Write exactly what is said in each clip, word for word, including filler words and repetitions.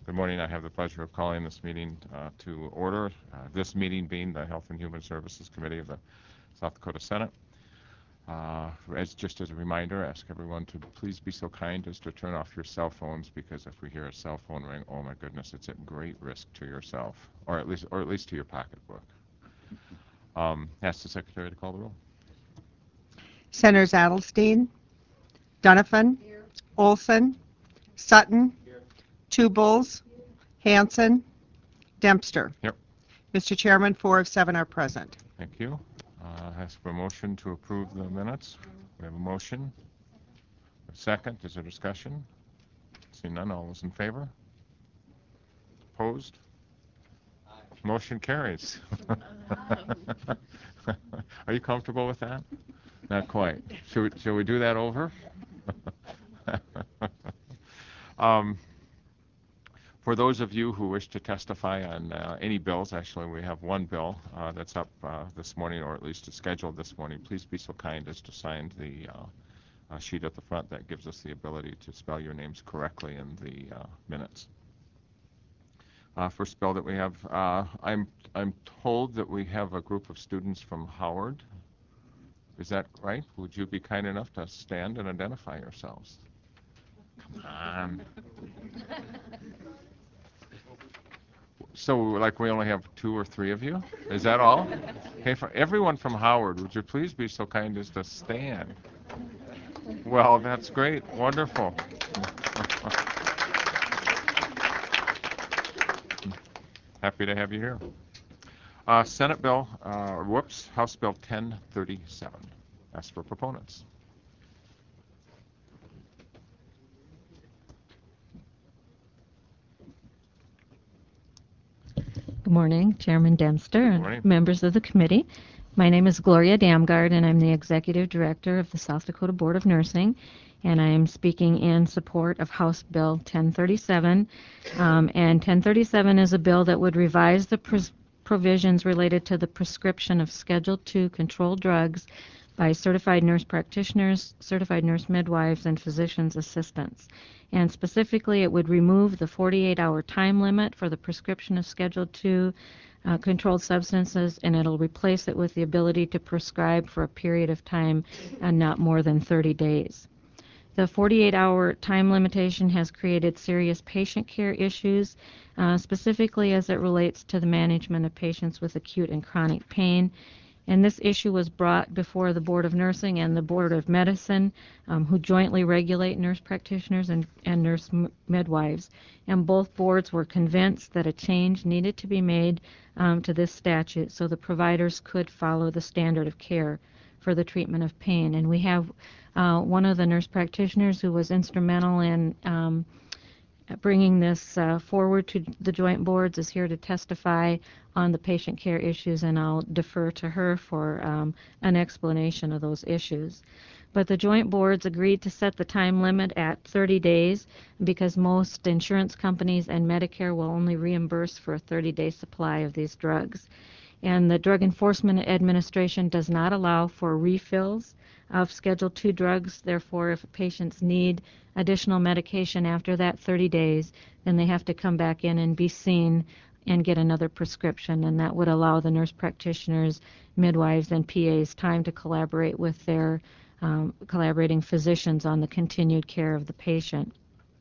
Good morning. I have the pleasure of calling this meeting uh, to order. Uh, this meeting being the Health and Human Services Committee of the South Dakota Senate. Uh, as just as a reminder, ask everyone to please be so kind as to turn off your cell phones, because if we hear a cell phone ring, oh my goodness, it's at great risk to yourself, or at least or at least to your pocketbook. Um, ask the Secretary to call the roll. Senators Adelstein, Donovan, Here. Olson, Sutton, Here. Two Bulls, Hanson, Dempster. Yep. Mister Chairman, four of seven are present. Thank you. Uh, ask for a motion to approve the minutes. We have a motion. A second. Is there discussion? Seeing none, all those in favor? Opposed? Aye. Motion carries. Are you comfortable with that? Not quite. Should we, should we do that over? um, For those of you who wish to testify on uh, any bills, actually we have one bill uh, that's up uh, this morning, or at least is scheduled this morning. Please be so kind as to sign the uh, uh, sheet at the front that gives us the ability to spell your names correctly in the uh, minutes. Uh, first bill that we have, uh, I'm I'm told that we have a group of students from Howard. Is that right? Would you be kind enough to stand and identify yourselves? Come on. So, like, we only have two or three of you? Is that all? Okay, for everyone from Howard, would you please be so kind as to stand? Well, that's great. Wonderful. Happy to have you here. Uh, Senate Bill, uh, whoops, House Bill ten thirty-seven. Ask for proponents. Good morning, Chairman Dempster and morning. members of the committee. My name is Gloria Damgard, and I'm the Executive Director of the South Dakota Board of Nursing, and I am speaking in support of House Bill ten thirty-seven. Um, and ten thirty-seven is a bill that would revise the pres- provisions related to the prescription of Schedule two controlled drugs by certified nurse practitioners, certified nurse midwives, and physician's assistants. And specifically, it would remove the forty-eight hour time limit for the prescription of Schedule two uh, controlled substances, and it'll replace it with the ability to prescribe for a period of time and not more than thirty days. The forty-eight hour time limitation has created serious patient care issues, uh, specifically as it relates to the management of patients with acute and chronic pain. And this issue was brought before the Board of Nursing and the Board of Medicine, um, who jointly regulate nurse practitioners and, and nurse m- midwives. And both boards were convinced that a change needed to be made um, to this statute so the providers could follow the standard of care for the treatment of pain. And we have uh, one of the nurse practitioners who was instrumental in um, bringing this uh, forward to the joint boards is here to testify on the patient care issues, and I'll defer to her for um, an explanation of those issues. But the joint boards agreed to set the time limit at thirty days because most insurance companies and Medicare will only reimburse for a thirty day supply of these drugs. And the Drug Enforcement Administration does not allow for refills of Schedule two drugs. Therefore, if patients need additional medication after that thirty days, then they have to come back in and be seen and get another prescription, and that would allow the nurse practitioners, midwives, and P As time to collaborate with their um, collaborating physicians on the continued care of the patient.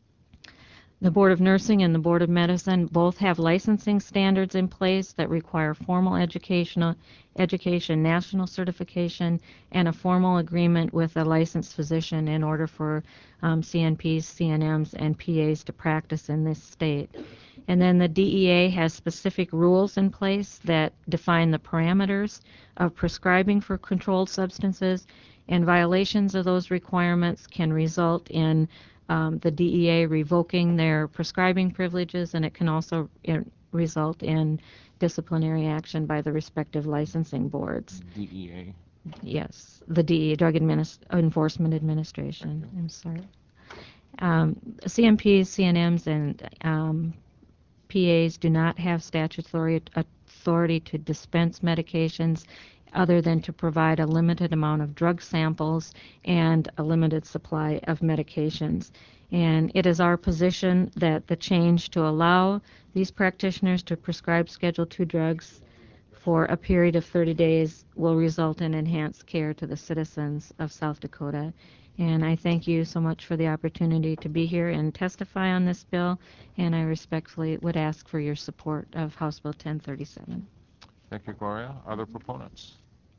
The Board of Nursing and the Board of Medicine both have licensing standards in place that require formal educational education, national certification, and a formal agreement with a licensed physician in order for um, C N Ps, C N Ms, and P As to practice in this state. And then the D E A has specific rules in place that define the parameters of prescribing for controlled substances, and violations of those requirements can result in Um, the D E A revoking their prescribing privileges, and it can also uh, result in disciplinary action by the respective licensing boards. D E A. Yes, the D E A, Drug Administ- Enforcement Administration. I'm sorry. Um, C M Ps, C N Ms, and um, P As do not have statutory authority to dispense medications other than to provide a limited amount of drug samples and a limited supply of medications. And it is our position that the change to allow these practitioners to prescribe Schedule two drugs for a period of thirty days will result in enhanced care to the citizens of South Dakota. And I thank you so much for the opportunity to be here and testify on this bill, and I respectfully would ask for your support of House Bill ten thirty-seven. Thank you, Gloria. Other proponents?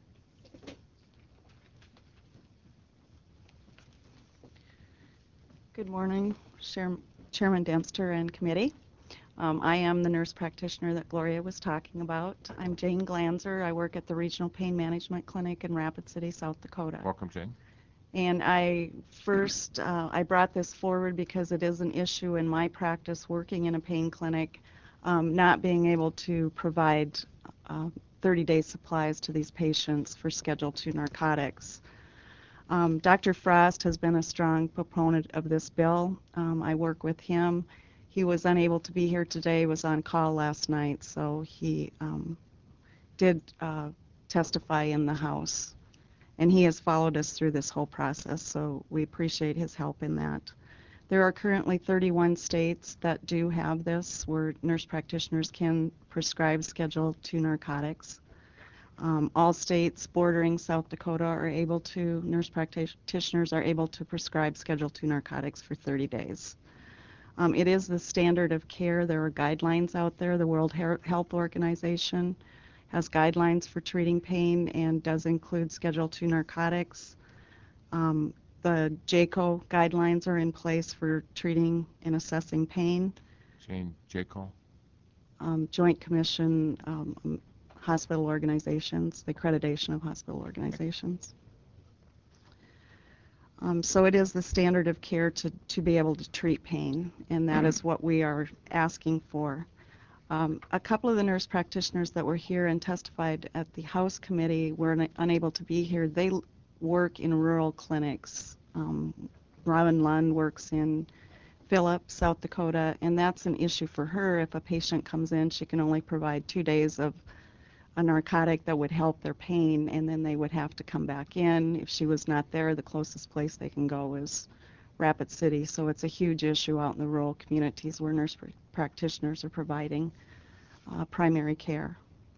Good morning, Chair- Chairman Dempster and committee. Um, I am the nurse practitioner that Gloria was talking about. I'm Jane Glanzer. I work at the Regional Pain Management Clinic in Rapid City, South Dakota. Welcome, Jane. And I first, uh, I brought this forward because it is an issue in my practice working in a pain clinic, um, not being able to provide uh, thirty-day supplies to these patients for Schedule two narcotics. Um, Doctor Frost has been a strong proponent of this bill. Um, I work with him. He was unable to be here today, was on call last night, so he um, did uh, testify in the House. And he has followed us through this whole process, so we appreciate his help in that. There are currently thirty-one states that do have this, where nurse practitioners can prescribe Schedule two narcotics. Um, all states bordering South Dakota are able to, nurse practitioners are able to prescribe Schedule two narcotics for thirty days. Um, it is the standard of care. There are guidelines out there. The World Health Organization has guidelines for treating pain and does include Schedule two narcotics. Um, the J C O guidelines are in place for treating and assessing pain. Jane, J C O. Um, Joint Commission, um, Hospital Organizations, the accreditation of hospital organizations. Um, so it is the standard of care to, to be able to treat pain, and that is what we are asking for. Um, a couple of the nurse practitioners that were here and testified at the House committee were un unable to be here. They work in rural clinics. Um, Robin Lund works in Philip, South Dakota, and that's an issue for her. If a patient comes in, she can only provide two days of a narcotic that would help their pain, and then they would have to come back in. If she was not there, the closest place they can go is Rapid City. So it's a huge issue out in the rural communities where nurse pr practitioners are providing uh, primary care.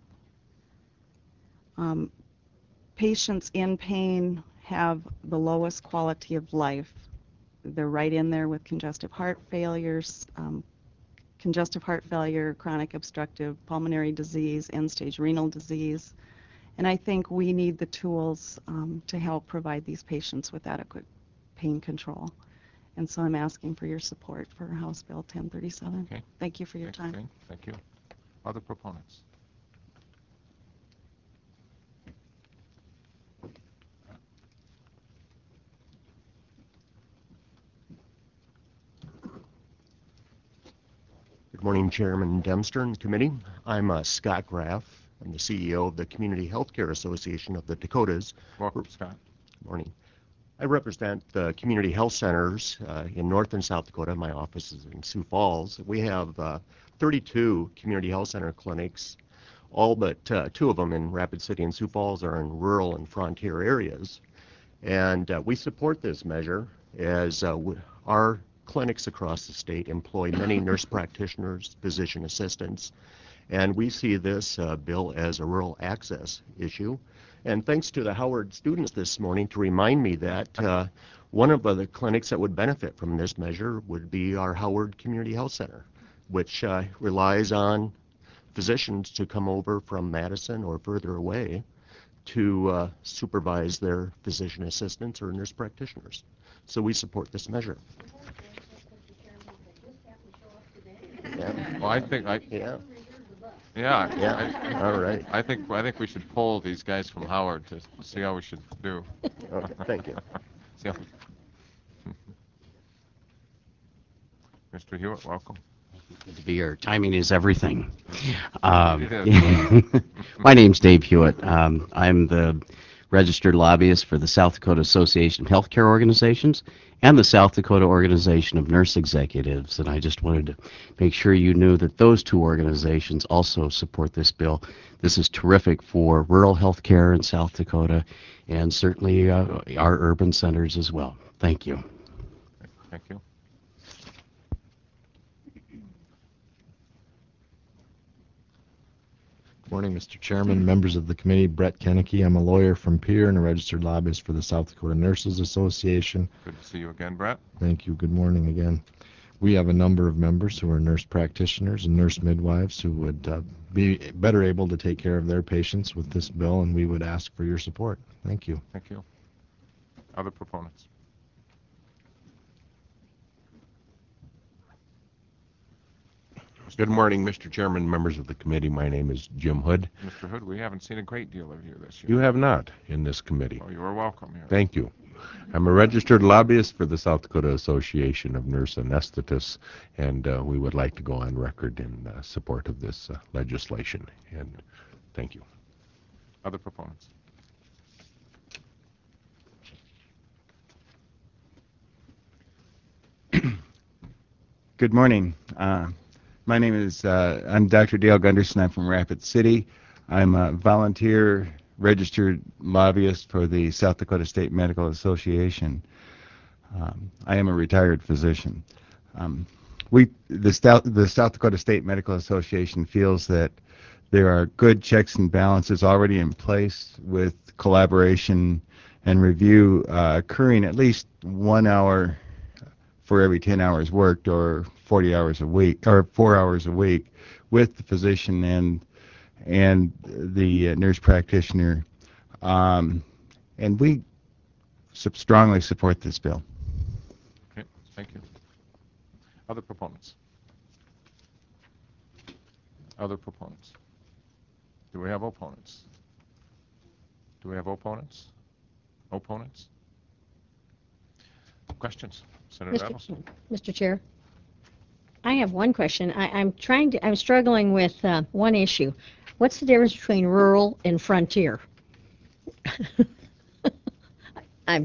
Um, patients in pain have the lowest quality of life. They're right in there with congestive heart failures, um, congestive heart failure, chronic obstructive pulmonary disease, end-stage renal disease. And I think we need the tools um, to help provide these patients with adequate pain control. And so I'm asking for your support for House Bill ten thirty-seven. Okay. Thank you for your Thanks, time. Jane. Thank you. Other proponents? Good morning, Chairman Dempster and committee. I'm uh, Scott Graff. I'm the C E O of the Community Healthcare Association of the Dakotas. Welcome, Scott. Good morning. I represent the community health centers uh, in North and South Dakota. My office is in Sioux Falls. We have uh, thirty-two community health center clinics. All but uh, two of them in Rapid City and Sioux Falls are in rural and frontier areas. And uh, we support this measure as uh, our clinics across the state employ many nurse practitioners, physician assistants, and we see this uh, bill as a rural access issue. And thanks to the Howard students this morning to remind me that uh, one of the clinics that would benefit from this measure would be our Howard Community Health Center, which uh, relies on physicians to come over from Madison or further away to uh, supervise their physician assistants or nurse practitioners. So we support this measure. Yeah. Well, I think I. Yeah. Yeah. Yeah. I, All right. I think I think we should poll these guys from Howard to see how we should do. Oh, thank you. See how- Mister Hewitt, welcome. Good to be here. Timing is everything. Um, It is. my name's Dave Hewitt. Um, I'm the registered lobbyist for the South Dakota Association of Healthcare Organizations and the South Dakota Organization of Nurse Executives. And I just wanted to make sure you knew that those two organizations also support this bill. This is terrific for rural health care in South Dakota and certainly uh, our urban centers as well. Thank you. Thank you. Morning, Mister Chairman, members of the committee. Brett Kennecke. I'm a lawyer from Pierre and a registered lobbyist for the South Dakota Nurses Association. Good to see you again, Brett. Thank you. Good morning again. We have a number of members who are nurse practitioners and nurse midwives who would uh, be better able to take care of their patients with this bill, and we would ask for your support. Thank you. Thank you. Other proponents? Good morning, Mister Chairman, members of the committee. My name is Jim Hood. Mister Hood, we haven't seen a great deal of you this year. You have not in this committee. Oh, you are welcome here. Thank you. I'm a registered lobbyist for the South Dakota Association of Nurse Anesthetists, and uh, we would like to go on record in uh, support of this uh, legislation. And thank you. Other proponents? Good morning. Uh, my name is, uh, I'm Doctor Dale Gunderson. I'm from Rapid City. I'm a volunteer registered lobbyist for the South Dakota State Medical Association. Um, I am a retired physician. Um, we, the South, the South Dakota State Medical Association feels that there are good checks and balances already in place with collaboration and review uh, occurring at least one hour for every ten hours worked, or forty hours a week, or four hours a week, with the physician and and the uh, nurse practitioner, um, and we sub- strongly support this bill. Okay, thank you. Other proponents? Other proponents? Do we have opponents? Do we have opponents? Opponents? Questions? Senator Mister Adelstein. Mister Chair, I have one question. I, I'm trying to. I'm struggling with uh, one issue. What's the difference between rural and frontier? I'm.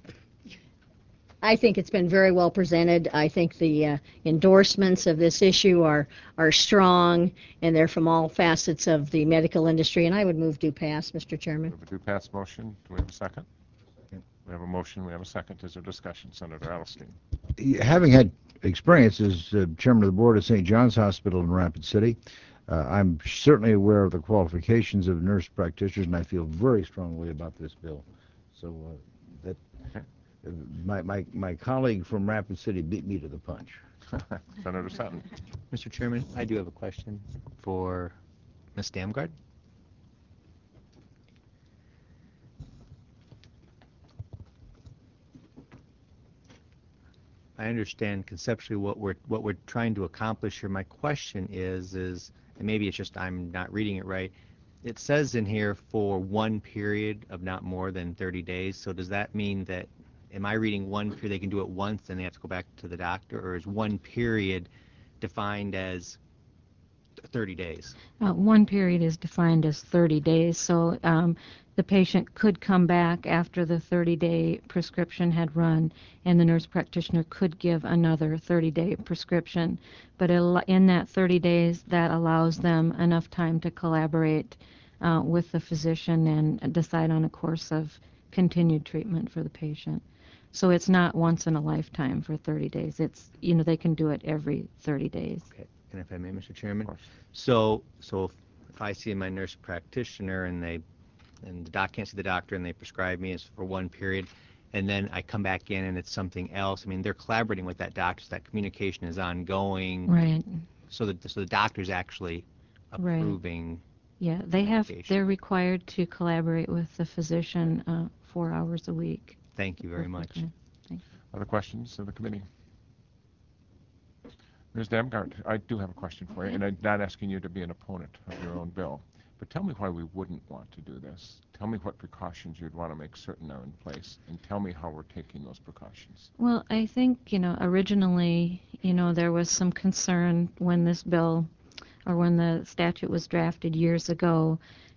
I think it's been very well presented. I think the uh, endorsements of this issue are are strong, and they're from all facets of the medical industry. And I would move do pass, Mister Chairman. We have a do pass motion. Do we have a second? We have a motion. We have a second. Is there discussion? Senator Adelstein. Having had experience as uh, chairman of the board at Saint John's Hospital in Rapid City, uh, I'm certainly aware of the qualifications of nurse practitioners, and I feel very strongly about this bill. So uh, that Okay. uh, my, my my colleague from Rapid City beat me to the punch. Senator Sutton. Mister Chairman, I do have a question for Miz Damgard. I understand conceptually what we're what we're trying to accomplish here. My question is is and maybe it's just I'm not reading it right. It says in here for one period of not more than thirty days. So does that mean that am I reading one period they can do it once and they have to go back to the doctor, or is one period defined as thirty days? Uh, one period is defined as thirty days, so um, the patient could come back after the thirty-day prescription had run, and the nurse practitioner could give another thirty-day prescription. But in that thirty days, that allows them enough time to collaborate uh, with the physician and decide on a course of continued treatment for the patient. So it's not once in a lifetime for thirty days. It's, you know, they can do it every thirty days. Okay. And if I may, Mister Chairman, so so if, if I see my nurse practitioner and they and the doc can't see the doctor and they prescribe me as for one period, and then I come back in and it's something else. I mean, they're collaborating with that doctor. So that communication is ongoing. Right. So that so the doctor's actually approving. Right. Yeah, they have. medication. They're required to collaborate with the physician uh, four hours a week. Thank you very much. Yeah, thanks. Other questions of the committee? Miz Damgard, I do have a question for you, and I'm not asking you to be an opponent of your own bill, but tell me why we wouldn't want to do this. Tell me what precautions you'd want to make certain are in place, and tell me how we're taking those precautions. Well, I think, you know, originally, you know, there was some concern when this bill or when the statute was drafted years ago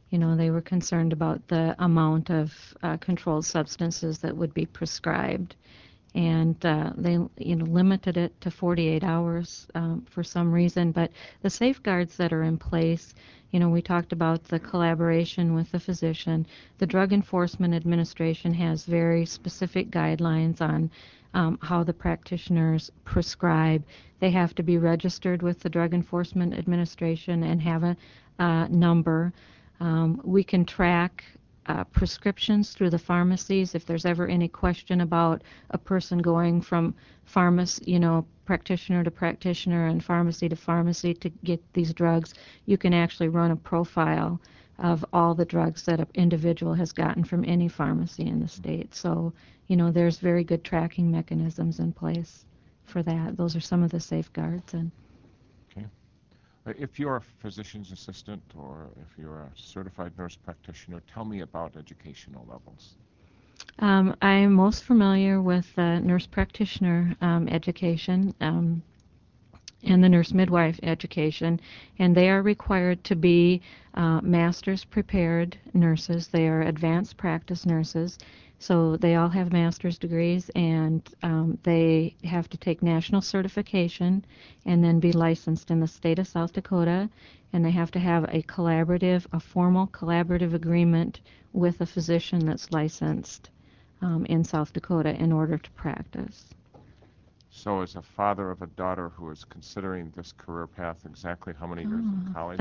You know, they were concerned about the amount of uh, controlled substances that would be prescribed. And uh, they, you know, limited it to forty-eight hours um, for some reason. But the safeguards that are in place, you know, we talked about the collaboration with the physician. The Drug Enforcement Administration has very specific guidelines on um, how the practitioners prescribe. They have to be registered with the Drug Enforcement Administration and have a uh, number. Um, we can track uh, prescriptions through the pharmacies. If there's ever any question about a person going from pharmacy, you know, practitioner to practitioner and pharmacy to pharmacy to get these drugs, you can actually run a profile of all the drugs that an individual has gotten from any pharmacy in the state. So, you know, there's very good tracking mechanisms in place for that. Those are some of the safeguards. And Okay. Uh, If you're a physician's assistant or if you're a certified nurse practitioner, tell me about educational levels. Um, I'm most familiar with uh, nurse practitioner um, education um, and the nurse midwife education, and they are required to be uh, master's prepared nurses. They are advanced practice nurses, so they all have master's degrees, and um, they have to take national certification and then be licensed in the state of South Dakota, and they have to have a collaborative, a formal collaborative agreement with a physician that's licensed um, in South Dakota in order to practice. So as a father of a daughter who is considering this career path, exactly how many years Oh. of college?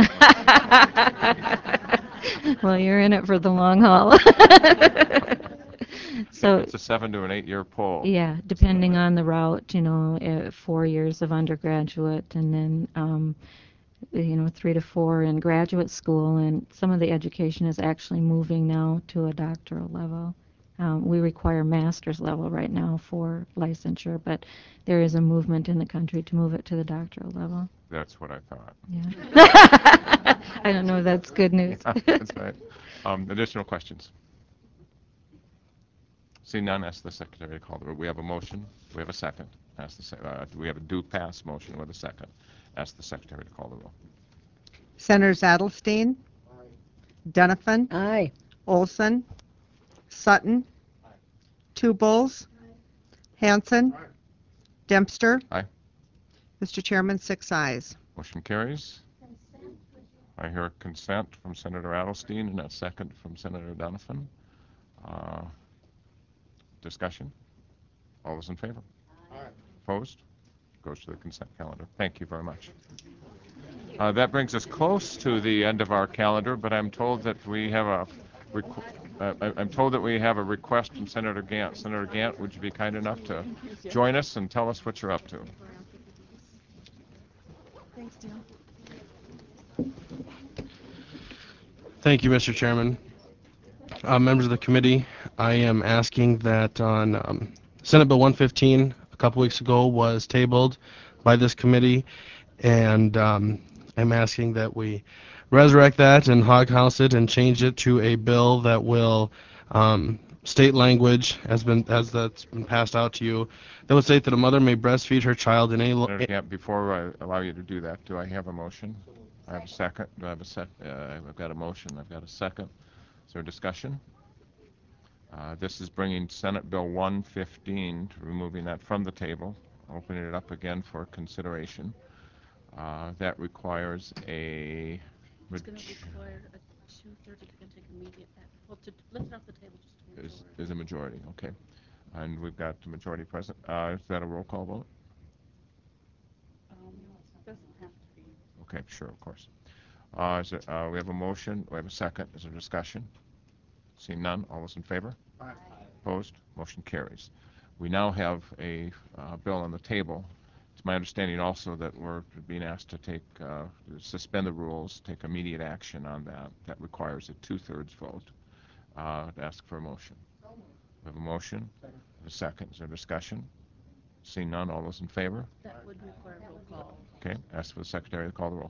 Well, you're in it for the long haul. So it's a seven to an eight year pull. yeah, depending on the route, you know, uh, four years of undergraduate and then, um, you know, three to four in graduate school. And some of the education is actually moving now to a doctoral level. Um, we require master's level right now for licensure, but there is a movement in the country to move it to the doctoral level. That's what I thought. Yeah. I don't know if that's good news. Yeah, that's right. Um, additional questions? Seeing none, ask the secretary to call the roll. We have a motion. We have a second. Ask the se- uh, we have a do pass motion with a second. Ask the secretary to call the roll. Senators Adelstein, Donovan, Aye. Olson, Sutton, Two Bulls, Hanson, Dempster. Aye. Mister Chairman, six ayes. Motion carries. I hear consent from Senator Adelstein and a second from Senator Donovan. Uh, discussion? All those in favor? Aye. Opposed? Goes to the consent calendar. Thank you very much. Uh, that brings us close to the end of our calendar, but I'm told that we have a requ- uh, I- I'm told that we have a request from Senator Gant. Senator Gant, would you be kind enough to join us and tell us what you're up to? Thanks, Dale. Thank you, Mister Chairman. Uh, members of the committee, I am asking that on um, Senate Bill one fifteen a couple weeks ago was tabled by this committee, and um, I'm asking that we resurrect that and hog house it and change it to a bill that will um, state language has been as that's been passed out to you that would state that a mother may breastfeed her child in any. Lo- Senator Gant, before I allow you to do that, do I have a motion? I have a second. Do I have a sec? Uh, I've got a motion. I've got a second. Is there discussion? Uh, this is bringing Senate Bill one fifteen, removing that from the table, opening it up again for consideration. Uh, that requires a. It's going to require a two-thirds if you can take immediate action. Well, to lift it off the table just to move Is, forward. is a majority, okay. And we've got the majority present. Uh, is that a roll call vote? Um, it doesn't have to be. Okay, sure, of course. Uh, is it, uh, we have a motion. We have a second. Is there discussion? Seeing none, all those in favor? Aye. Opposed? Motion carries. We now have a uh, bill on the table. It's my understanding also that we're being asked to take, uh, suspend the rules, take immediate action on that. That requires a two-thirds vote. Uh, to ask for a motion. We have a motion. Second. A second. Is there discussion? Seeing none, all those in favor? That would require roll call. Okay. Ask for the secretary to call the roll.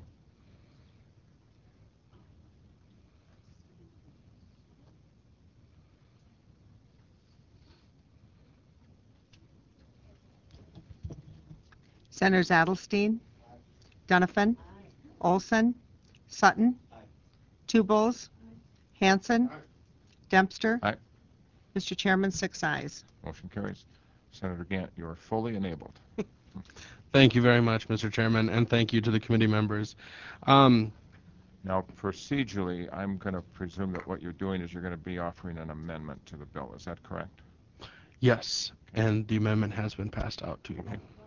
Senators Adelstein, Donovan, Olson, Sutton, Two Bulls, Hanson. Dempster. Aye. Mister Chairman, six ayes. Motion carries. Senator Gant, you are fully enabled. Thank you very much, Mister Chairman, and thank you to the committee members. Um, Now, procedurally, I'm going to presume that what you're doing is you're going to be offering an amendment to the bill. Is that correct? yes, and the amendment has been passed out to you.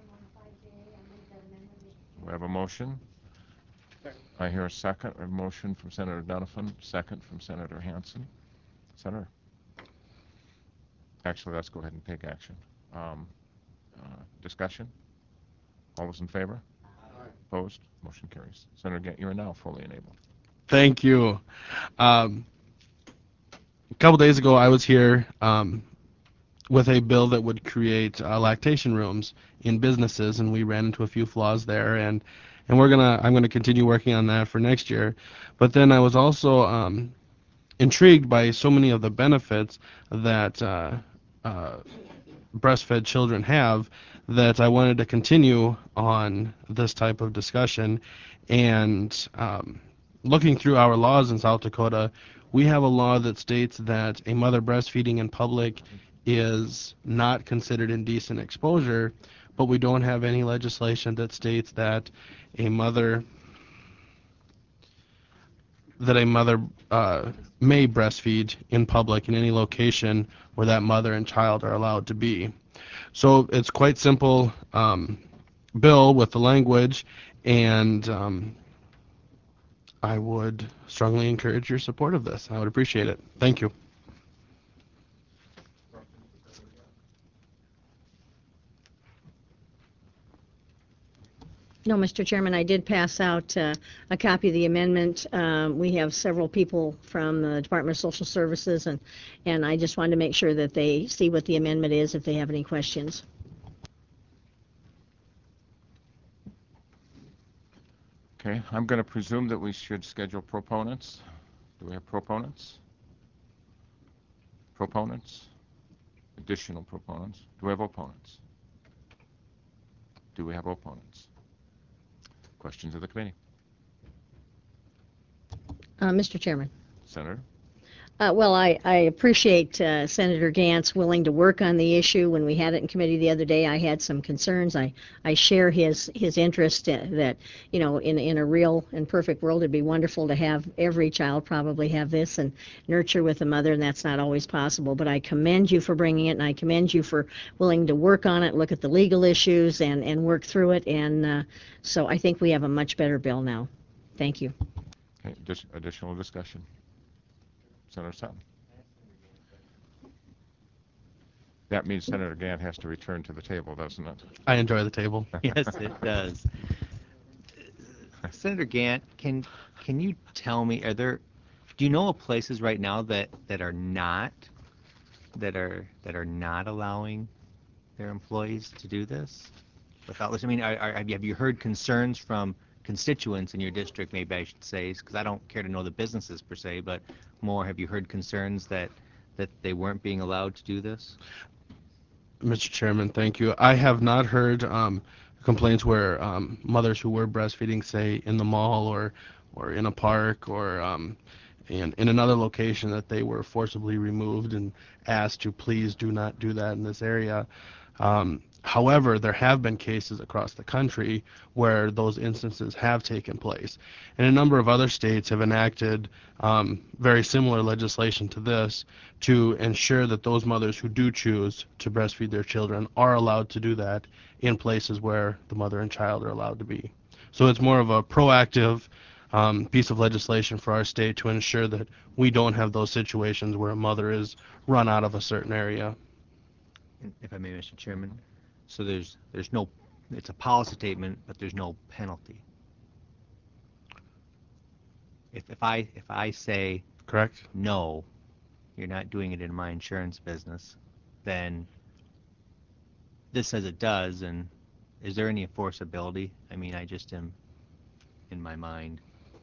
We have a motion. I hear a second. A motion from Senator Donovan, second from Senator Hanson. Senator? Actually, let's go ahead and take action. Um, uh, discussion? All those in favor? Aye. Opposed? Motion carries. Senator Gant, you are now fully enabled. Thank you. Um, a couple days ago, I was here um, with a bill that would create uh, lactation rooms in businesses, and we ran into a few flaws there, and and we're gonna I'm gonna continue working on that for next year. But then I was also um, intrigued by so many of the benefits that uh, uh, breastfed children have that I wanted to continue on this type of discussion. And um, looking through our laws in South Dakota, we have a law that states that a mother breastfeeding in public is not considered indecent exposure, but we don't have any legislation that states that a mother that a mother uh, may breastfeed in public in any location where that mother and child are allowed to be. So it's quite simple um, bill with the language, and um, I would strongly encourage your support of this. I would appreciate it. Thank you. No, Mister Chairman, I did pass out uh, a copy of the amendment. Um, we have several people from the Department of Social Services, and, and I just wanted to make sure that they see what the amendment is if they have any questions. Okay, I'm going to presume that we should schedule proponents. Do we have proponents? Proponents? Additional proponents? Do we have opponents? Do we have opponents? Questions of the committee? Uh, Mister Chairman. Senator? Uh, well, I, I appreciate uh, Senator Gantz willing to work on the issue. When we had it in committee the other day, I had some concerns. I, I share his his interest uh, that, you know, in in a real and perfect world, it'd be wonderful to have every child probably have this and nurture with a mother, and that's not always possible. But I commend you for bringing it, and I commend you for willing to work on it, look at the legal issues, and, and work through it. And uh, so I think we have a much better bill now. Thank you. Okay, dis- additional discussion. Senator Sutton. That means Senator Gant has to return to the table, doesn't it? I enjoy the table. Yes, it does. Senator Gant, can can you tell me, are there, do you know of places right now that, that are not that are that are not allowing their employees to do this without listening? I mean, are, are, have you have you heard concerns from constituents in your district, maybe I should say, because I don't care to know the businesses per se, but more, have you heard concerns that that they weren't being allowed to do this? Mister Chairman, thank you. I have not heard um, complaints where um, mothers who were breastfeeding, say, in the mall or or in a park or um, in, in another location, that they were forcibly removed and asked to please do not do that in this area. Um, however, there have been cases across the country where those instances have taken place. And a number of other states have enacted um, very similar legislation to this to ensure that those mothers who do choose to breastfeed their children are allowed to do that in places where the mother and child are allowed to be. So it's more of a proactive um, piece of legislation for our state to ensure that we don't have those situations where a mother is run out of a certain area. If I may, Mister Chairman, so there's there's no, it's a policy statement, but there's no penalty. If if I if I say correct, no, you're not doing it in my insurance business, then this says it does, and is there any enforceability? I mean, I just am in my mind.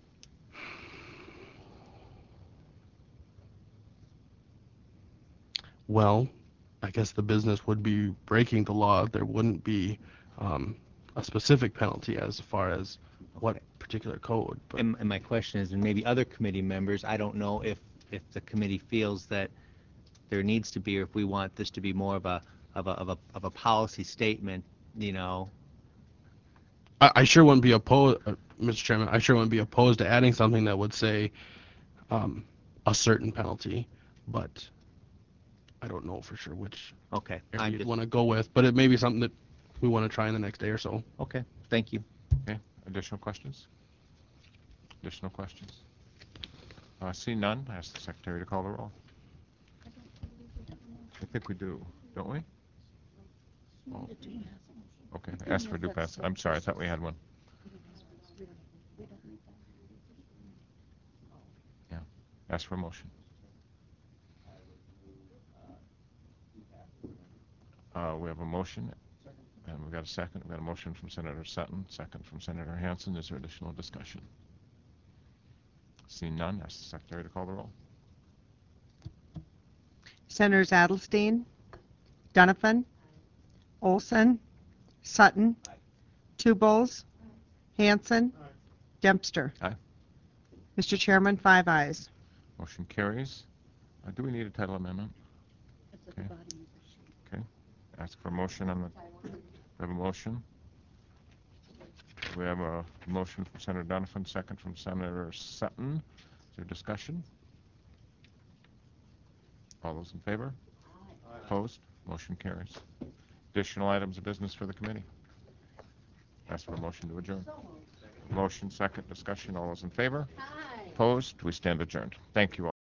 Well, I guess the business would be breaking the law. There wouldn't be um, a specific penalty as far as what particular code. But And, and my question is, and maybe other committee members, I don't know if if the committee feels that there needs to be, or if we want this to be more of a of a of a of a policy statement, you know. I, I sure wouldn't be opposed, uh, Mister Chairman. I sure wouldn't be opposed to adding something that would say um, a certain penalty, but I don't know for sure which Okay, area I'm you'd just want to go with. But it may be something that we want to try in the next day or so. okay. Thank you. Okay, additional questions? Additional questions? Uh, see none, I ask the secretary to call the roll. I think we do, don't we? Oh. Okay, ask for due pass. I'm sorry, I thought we had one. Yeah, ask for a motion. Uh, we have a motion, and we've got a second. We've got a motion from Senator Sutton, second from Senator Hansen. Is there additional discussion? Seeing none, ask the secretary to call the roll. Senators Adelstein, Donovan, Olson, Sutton, Two Bulls, Hanson, Dempster. Aye. Mister Chairman, five ayes. Motion carries. Uh, do we need a title amendment? Okay. Okay. Ask for a motion on the. We have a motion. We have a motion from Senator Donovan, second from Senator Sutton. Is there discussion? All those in favor? Aye. Opposed? Motion carries. Additional items of business for the committee. Ask for a motion to adjourn. Motion, second, discussion. All those in favor? Aye. Opposed? We stand adjourned. Thank you all.